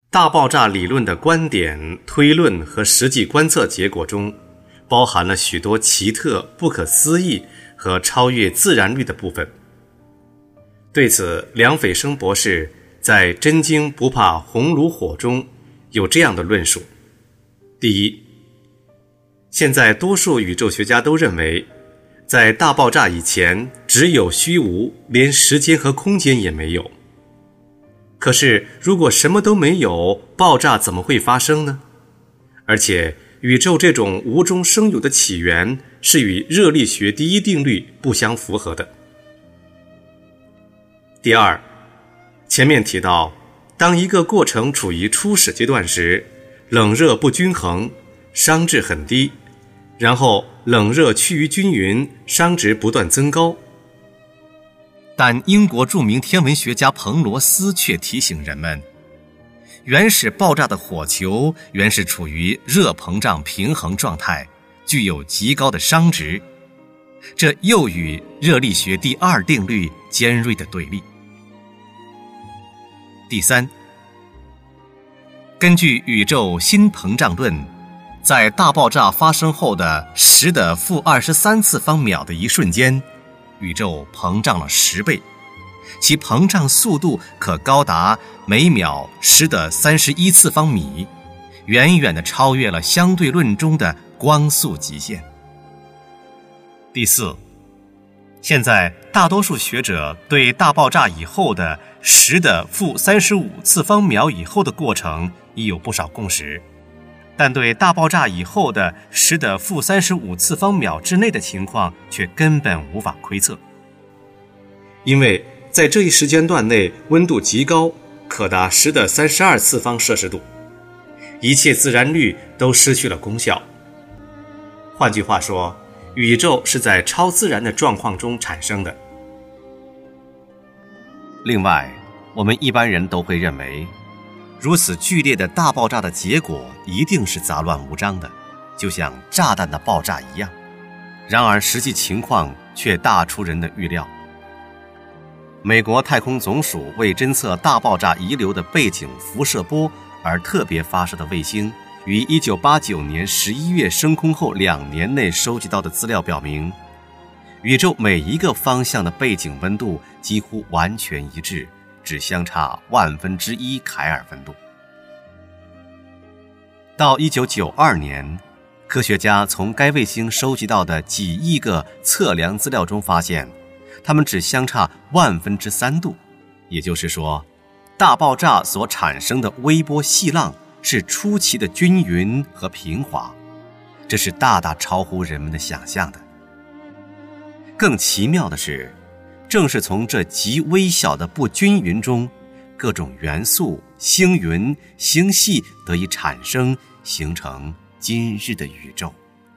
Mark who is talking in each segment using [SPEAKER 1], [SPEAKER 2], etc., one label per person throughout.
[SPEAKER 1] 大爆炸理论的观点、推论和实际观测结果中，包含了许多奇特、不可思议和超越自然律的部分。对此，梁斐生博士在《真经不怕红炉火》中有这样的论述：第一，现在多数宇宙学家都认为，在大爆炸以前只有虚无，连时间和空间也没有。可是如果什么都没有，爆炸怎么会发生呢？而且宇宙这种无中生有的起源是与热力学第一定律不相符合的。第二，前面提到，当一个过程处于初始阶段时，冷热不均衡，熵值很低，然后冷热趋于均匀，熵值不断增高。
[SPEAKER 2] 但英国著名天文学家彭罗斯却提醒人们，原始爆炸的火球原是处于热膨胀平衡状态，具有极高的熵值，这又与热力学第二定律尖锐的对立。第三，根据宇宙新膨胀论，在大爆炸发生后的10⁻23次方秒的一瞬间，宇宙膨胀了10倍，其膨胀速度可高达每秒10⁻31次方米，远远地超越了相对论中的光速极限。第四，现在大多数学者对大爆炸以后的10⁻35次方秒以后的过程已有不少共识，但对大爆炸以后的10⁻35次方秒之内的情况却根本无法窥测。
[SPEAKER 1] 因为在这一时间段内温度极高，可达10⁻32次方摄氏度，一切自然律都失去了功效。换句话说，宇宙是在超自然的状况中产生的。
[SPEAKER 2] 另外，我们一般人都会认为，如此剧烈的大爆炸的结果一定是杂乱无章的，就像炸弹的爆炸一样。然而实际情况却大出人的预料。美国太空总署为侦测大爆炸遗留的背景辐射波而特别发射的卫星，于1989年11月升空后2年内收集到的资料表明，宇宙每一个方向的背景温度几乎完全一致，只相差1/1000凯尔温度。到1992年，科学家从该卫星收集到的几亿个测量资料中发现，它们只相差1/3度，也就是说，大爆炸所产生的微波细浪是出奇的均匀和平滑，这是大大超乎人们的想象的。更奇妙的是，正是从这极微小的不均匀中，各种元素、星云、星系得以产生，形成今日的宇宙。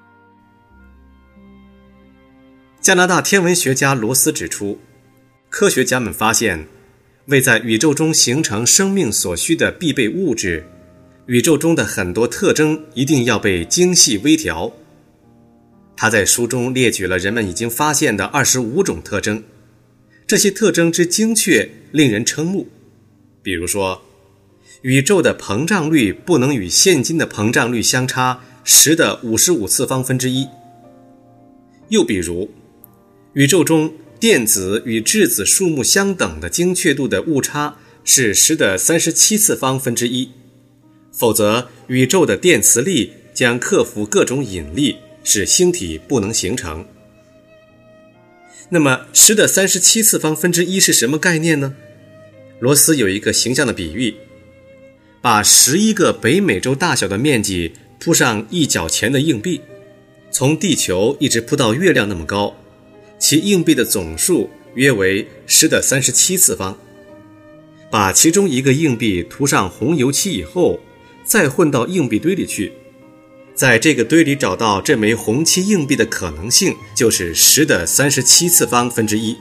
[SPEAKER 1] 加拿大天文学家罗斯指出，科学家们发现，为在宇宙中形成生命所需的必备物质，宇宙中的很多特征一定要被精细微调。他在书中列举了人们已经发现的25种特征，这些特征之精确令人瞠目。比如说，宇宙的膨胀率不能与现今的膨胀率相差10⁻55次方分之一。又比如，宇宙中电子与质子数目相等的精确度的误差是10⁻37次方分之一，否则宇宙的电磁力将克服各种引力，使星体不能形成。那么10⁻37次方分之一是什么概念呢？罗斯有一个形象的比喻，把11个北美洲大小的面积铺上1角钱的硬币，从地球一直铺到月亮那么高，其硬币的总数约为10⁻37次方。把其中一个硬币涂上红油漆以后，再混到硬币堆里去，在这个堆里找到这枚红漆硬币的可能性就是10⁻37次方分之一。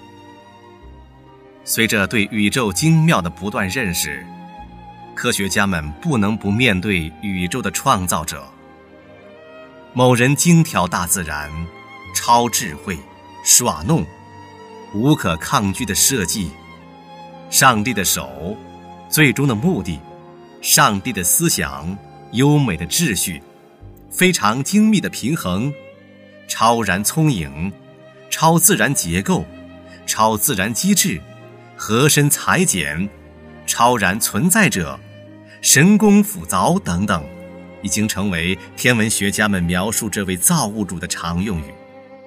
[SPEAKER 2] 随着对宇宙精妙的不断认识，科学家们不能不面对宇宙的创造者。某人精调大自然，超智慧，耍弄，无可抗拒的设计，上帝的手最终的目的上帝的思想、优美的秩序、非常精密的平衡、超然聪颖、超自然结构、超自然机制、和身裁剪、超然存在者、神功斧凿等等，已经成为天文学家们描述这位造物主的常用语。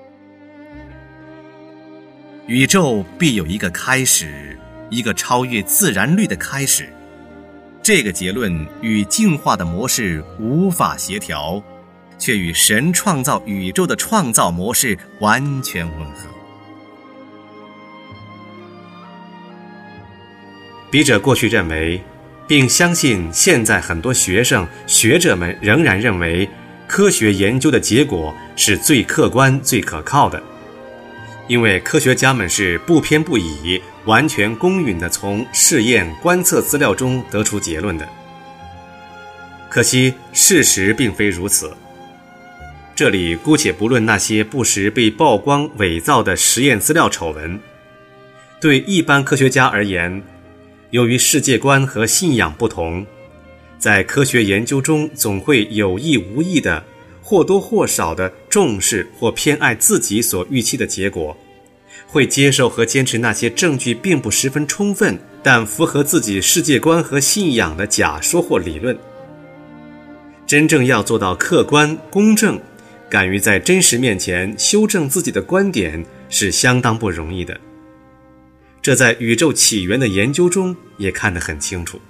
[SPEAKER 2] 宇宙必有一个开始，一个超越自然律的开始。这个结论与进化的模式无法协调，却与神创造宇宙的创造模式完全吻合。
[SPEAKER 1] 笔者过去认为，并相信现在很多学者们仍然认为，科学研究的结果是最客观、最可靠的。因为科学家们是不偏不倚、完全公允地从试验观测资料中得出结论的。可惜事实并非如此。这里姑且不论那些不时被曝光伪造的实验资料丑闻，对一般科学家而言，由于世界观和信仰不同，在科学研究中总会有意无意的或多或少地重视或偏爱自己所预期的结果，会接受和坚持那些证据并不十分充分但符合自己世界观和信仰的假说或理论。真正要做到客观公正，敢于在真实面前修正自己的观点，是相当不容易的。这在宇宙起源的研究中也看得很清楚。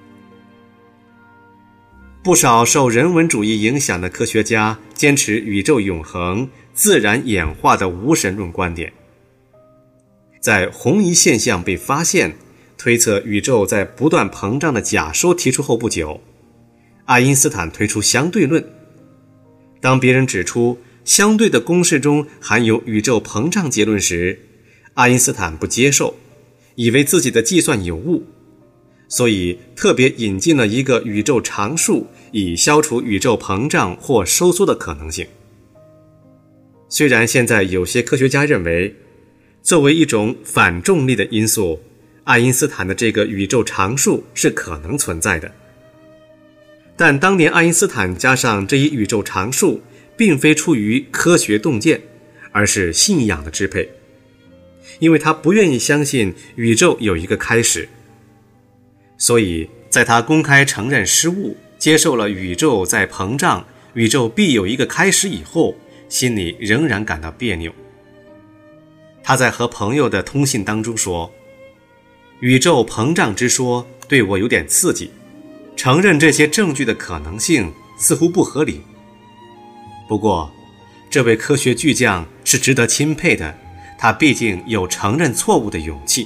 [SPEAKER 1] 不少受人文主义影响的科学家坚持宇宙永恒、自然演化的无神论观点。在红移现象被发现、推测宇宙在不断膨胀的假说提出后不久，爱因斯坦推出相对论。当别人指出相对的公式中含有宇宙膨胀结论时，爱因斯坦不接受，以为自己的计算有误，所以特别引进了一个宇宙常数，以消除宇宙膨胀或收缩的可能性。虽然现在有些科学家认为，作为一种反重力的因素，爱因斯坦的这个宇宙常数是可能存在的，但当年爱因斯坦加上这一宇宙常数，并非出于科学洞见，而是信仰的支配，因为他不愿意相信宇宙有一个开始。所以在他公开承认失误，接受了宇宙在膨胀、宇宙必有一个开始以后，心里仍然感到别扭。他在和朋友的通信当中说，宇宙膨胀之说对我有点刺激，承认这些证据的可能性似乎不合理。不过这位科学巨匠是值得钦佩的，他毕竟有承认错误的勇气。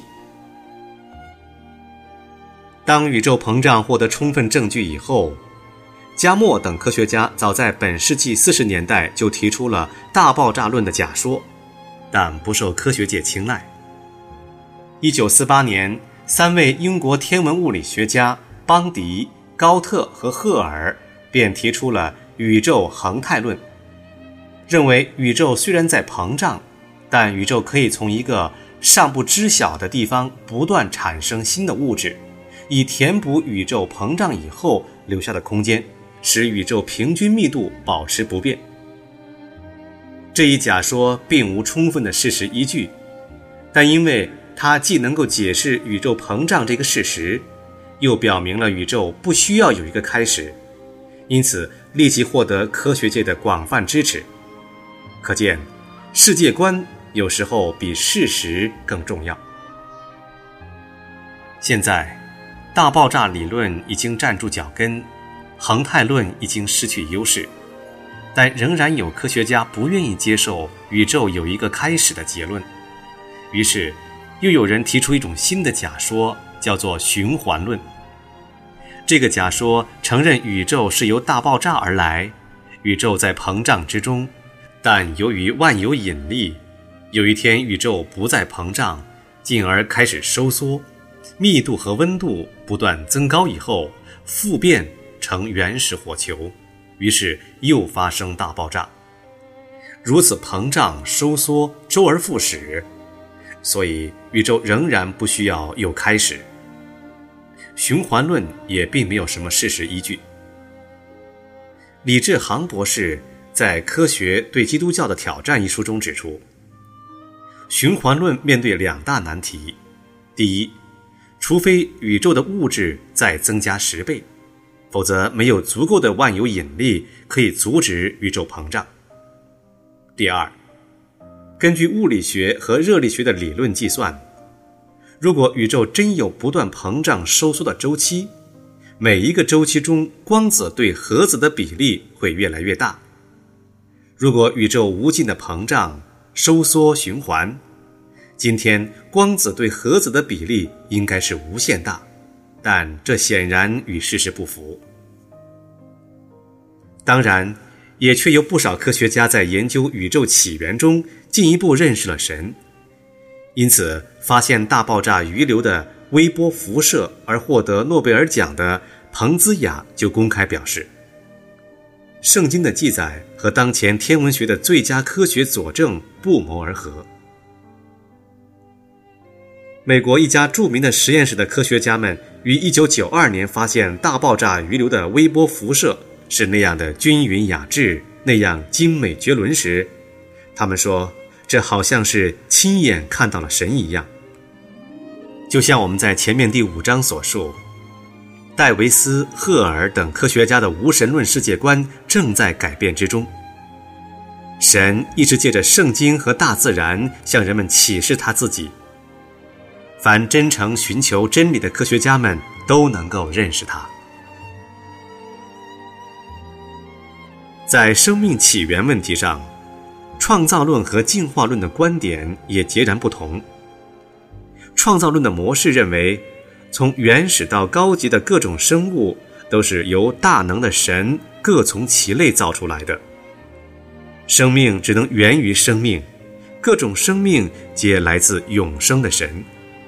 [SPEAKER 1] 当宇宙膨胀获得充分证据以后，加莫等科学家早在本世纪40年代就提出了大爆炸论的假说，但不受科学界青睐。1948年，3位英国天文物理学家邦迪、高特和赫尔便提出了宇宙恒态论，认为宇宙虽然在膨胀，但宇宙可以从一个尚不知晓的地方不断产生新的物质，以填补宇宙膨胀以后留下的空间，使宇宙平均密度保持不变。这一假说并无充分的事实依据，但因为它既能够解释宇宙膨胀这个事实，又表明了宇宙不需要有一个开始，因此立即获得科学界的广泛支持。可见，世界观有时候比事实更重要。现在，大爆炸理论已经站住脚跟，恒态论已经失去优势，但仍然有科学家不愿意接受宇宙有一个开始的结论。于是，又有人提出一种新的假说，叫做循环论。这个假说承认宇宙是由大爆炸而来，宇宙在膨胀之中，但由于万有引力，有一天宇宙不再膨胀，进而开始收缩，密度和温度不断增高以后，复变成原始火球，于是又发生大爆炸。如此膨胀收缩，周而复始，所以宇宙仍然不需要有开始。 循环论也并没有什么事实依据。李志航博士在《科学对基督教的挑战》一书中指出，循环论面对2大难题。第一，除非宇宙的物质再增加10倍，否则没有足够的万有引力可以阻止宇宙膨胀。第二，根据物理学和热力学的理论计算，如果宇宙真有不断膨胀收缩的周期，每一个周期中光子对核子的比例会越来越大。如果宇宙无尽的膨胀、收缩循环，今天光子对核子的比例应该是无限大，但这显然与事实不符。当然，也确有不少科学家在研究宇宙起源中进一步认识了神，因此发现大爆炸余留的微波辐射而获得诺贝尔奖的彭兹雅就公开表示，圣经的记载和当前天文学的最佳科学佐证不谋而合。美国一家著名的实验室的科学家们于1992年发现大爆炸余留的微波辐射是那样的均匀雅致，那样精美绝伦时，他们说这好像是亲眼看到了神一样。就像我们在前面第5章所述，戴维斯、赫尔等科学家的无神论世界观正在改变之中。神一直借着圣经和大自然向人们启示他自己，凡真诚寻求真理的科学家们都能够认识他。在生命起源问题上，创造论和进化论的观点也截然不同。创造论的模式认为，从原始到高级的各种生物都是由大能的神各从其类造出来的，生命只能源于生命，各种生命皆来自永生的神。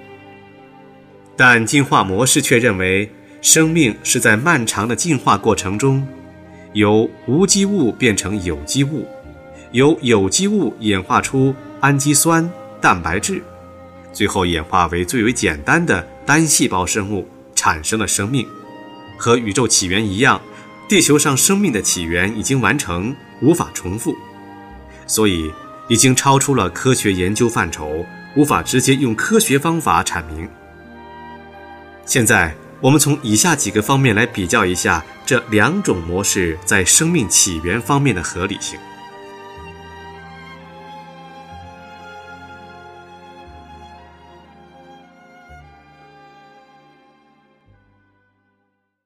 [SPEAKER 1] 但进化模式却认为，生命是在漫长的进化过程中，由无机物变成有机物，由有机物演化出氨基酸、蛋白质，最后演化为最为简单的单细胞生物，产生了生命。和宇宙起源一样，地球上生命的起源已经完成，无法重复，所以已经超出了科学研究范畴，无法直接用科学方法阐明。现在我们从以下几个方面来比较一下这2种模式在生命起源方面的合理性。